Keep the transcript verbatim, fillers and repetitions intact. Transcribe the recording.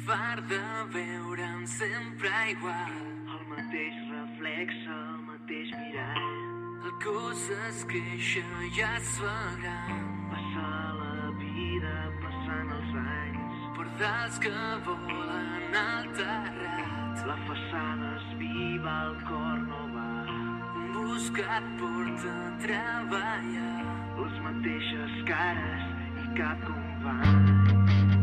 far de veure'm sempre igual. El mateix reflex, el mateix mirall. El cos es queixa i es fa gran. Passa la vida, passant els anys. Pardals que volen al terrat. La façana és viva, el cor no va. Buscat porta a treballar. Les mateixes cares i cap com van.